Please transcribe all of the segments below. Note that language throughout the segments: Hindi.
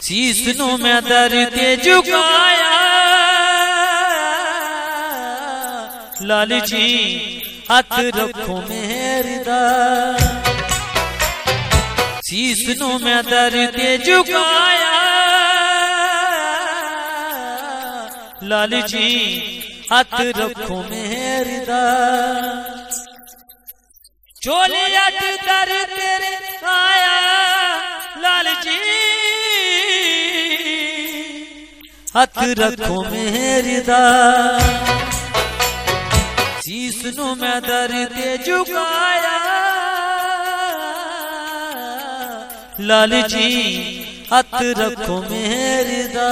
शीस नू मैं दर ते झुकाया लाल जी हथ रखो मेरे दा। शीस नू मैं दर ते झुकाया लाल जी हथ रखो मेरे दा। चोली अट दर तेरे आया लाल जी हथ रखो मेरे दा। शीस नू मैं दर ते झुकाया लाल जी हथ रखो मेरे दा।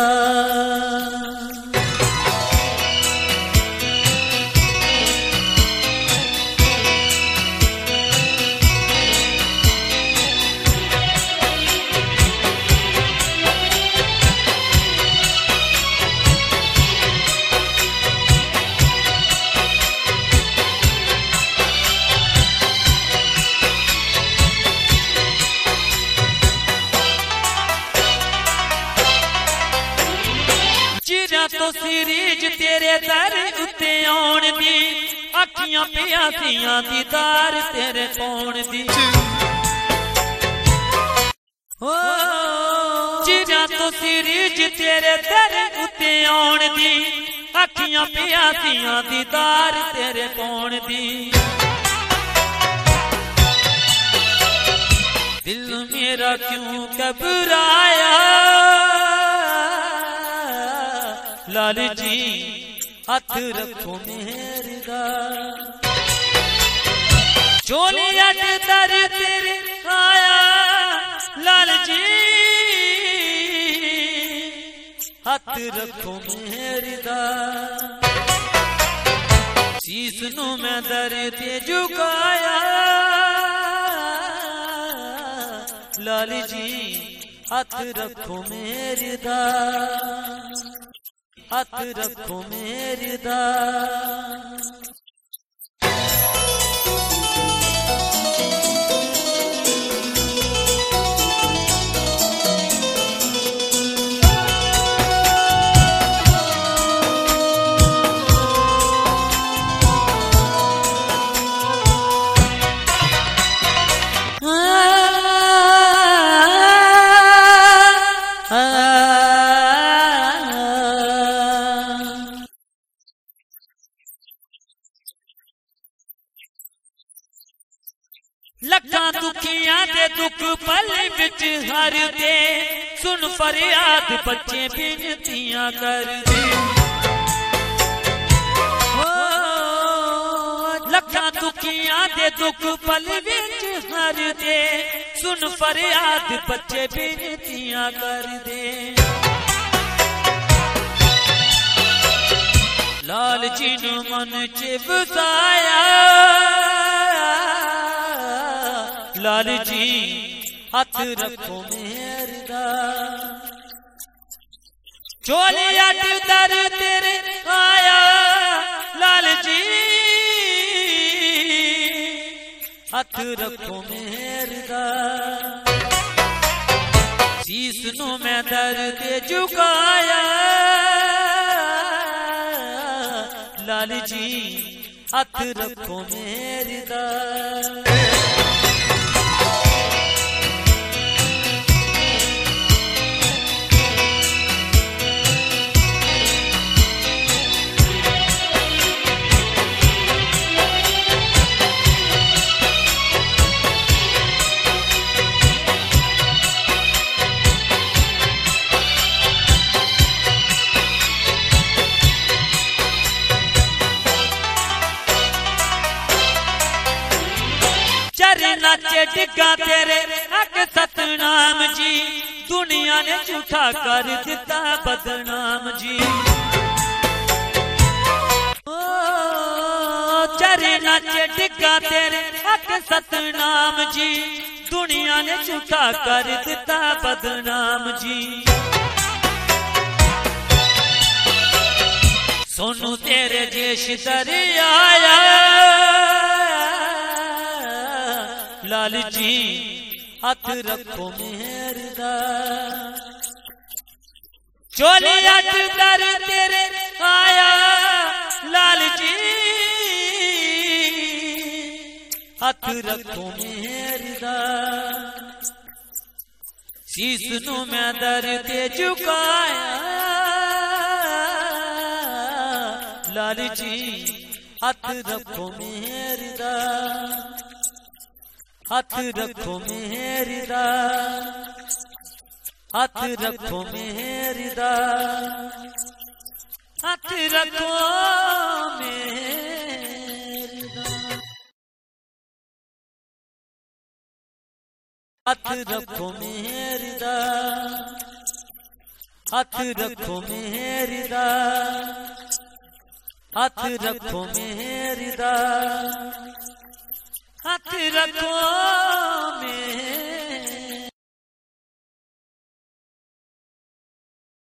तो सीरीज तेरे दर उत्ते आउण दी अखियां प्यासियां दीदार तेरे पाउण दी। ओ चिरा तो सीरीज तेरे दर उत्ते आउण दी अखियां प्यासियां दीदार तेरे पाउण दी। दिल मेरा क्यों घबराया लाल जी हथ रखो मेरे दा। चोली अट दर तेरे आया लाल जी हथ रखो मेरे दा। शीस नू मैं दर ते झुकाया लाल जी हथ रखो मेरे दा। हथ रखो मेरे दा। लखा दुखियां दे दुख पल विच हर दे सुन फरियाद बच्चे बिनतियां कर दे। लखा दुखियां दे दुख पल विच हर दे सुन फरियाद बच्चे बिनतियां कर दे। लाल जी नू मन च बसाया लाल जी हथ रखो मेरे दा। चोली अट दर तेरे आया लाल जी हथ रखो मेरे दा। शीस नू मैं दर ते झुकाया लाल जी हथ रखो मेरे दा। नाचे डिगा तेरे अग सतनाम जी दुनिया ने झूठा कर दिता बदनाम जी। ओ चरे नाचे डिगा तेरे अग सतनाम जी दुनिया ने झूठा कर दिता बदनाम जी। सोनू तेरे जेश दरियाया लाल जी हथ रखो मेरे दा। चोली अट दर तेरे आया लाल जी, हथ रखो मेरी दा, शीस नू मैं दर ते झुकाया लाल जी, हथ रखो मेरी दा, हथ रखो मेरी दा, हथ रखो मेरी दा, हथ रखो मेरी दा, हथ रखो मेरी दा, हथ रखो मेरी दा, हथ रखो मेरी दा, हथ रखो